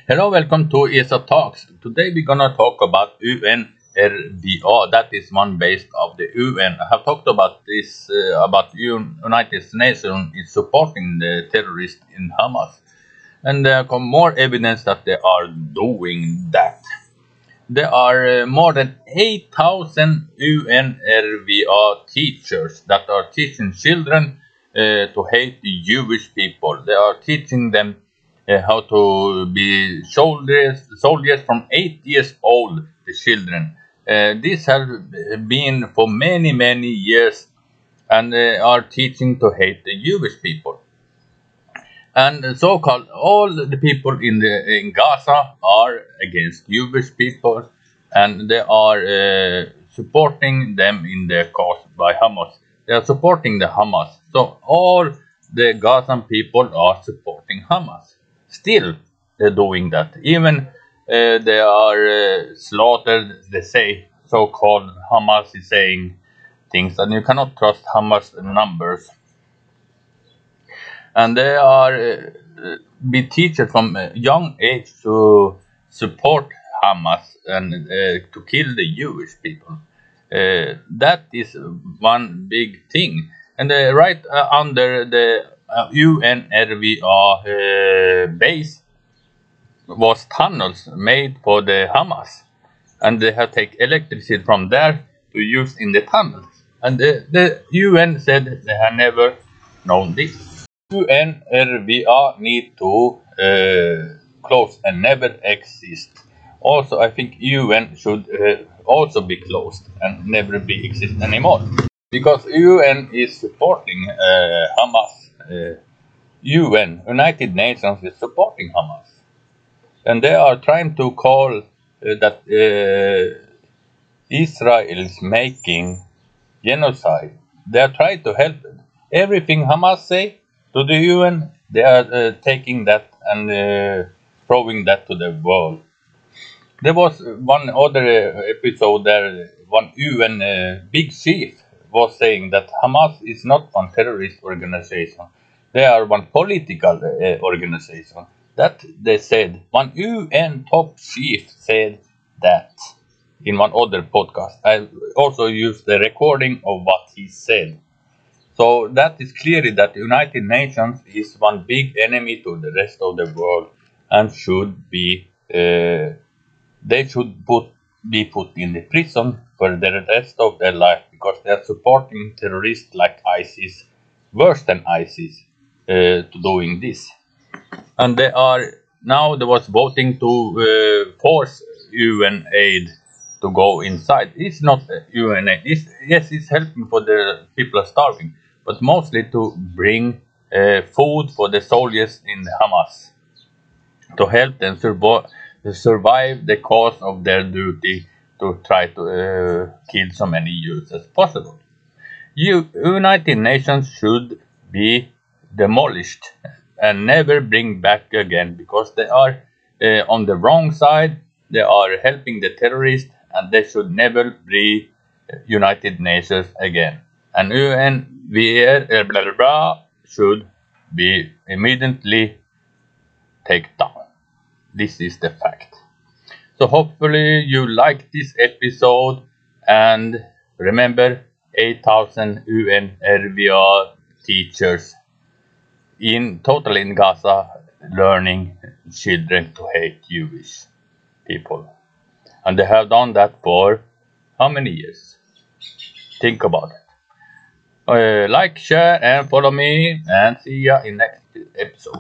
Hello, welcome to ESA Talks. Today we're gonna talk about UNRWA. That is one base of the UN. I have talked about this about United Nations is supporting the terrorists in Hamas, and there come more evidence that they are doing that. There are more than 8,000 UNRWA teachers that are teaching children to hate the Jewish people. They are teaching them how to be soldiers from 8 years old, the children. This has been for many, many years, and they are teaching to hate the Jewish people. And so-called all the people in Gaza are against Jewish people, and they are supporting them in their cause by Hamas. They are supporting the Hamas. So all the Gazan people are supporting Hamas. Still, they're doing that. Even they are slaughtered. They say so-called Hamas is saying things, and you cannot trust Hamas numbers, and they are be teachers from a young age to support Hamas and to kill the Jewish people. That is one big thing, and right under the UNRWA base was tunnels made for the Hamas, and they have take electricity from there to use in the tunnels. And the UN said they have never known this. UNRWA need to close and never exist. Also, I think UN should also be closed and never be exist anymore, because UN is supporting Hamas. UN, United Nations, is supporting Hamas, and they are trying to call that Israel is making genocide. They are trying to help everything Hamas say to the UN. They are taking that and throwing that to the world. There was one other episode there. One UN big chief was saying that Hamas is not one terrorist organization. They are one political organization. That they said. One UN top chief said that in one other podcast. I also used the recording of what he said. So that is clearly that the United Nations is one big enemy to the rest of the world, and should be they should be put in the prison for the rest of their life, because they are supporting terrorists like ISIS, worse than ISIS, to doing this. And they are now there was voting to force UN aid to go inside. It's not UN aid. Yes, it's helping for the people are starving, but mostly to bring food for the soldiers in Hamas, to help them survive the cause of their duty to try to kill so many Jews as possible. United Nations should be demolished and never bring back again, because they are on the wrong side. They are helping the terrorists, and they should never be United Nations again. And UNVR blah, blah, blah, should be immediately taken down. This is the fact. So hopefully you like this episode, and remember 8,000 UNRWA teachers in total in Gaza learning children to hate Jewish people. And they have done that for how many years? Think about it. Like, share, and follow me, and see ya in next episode.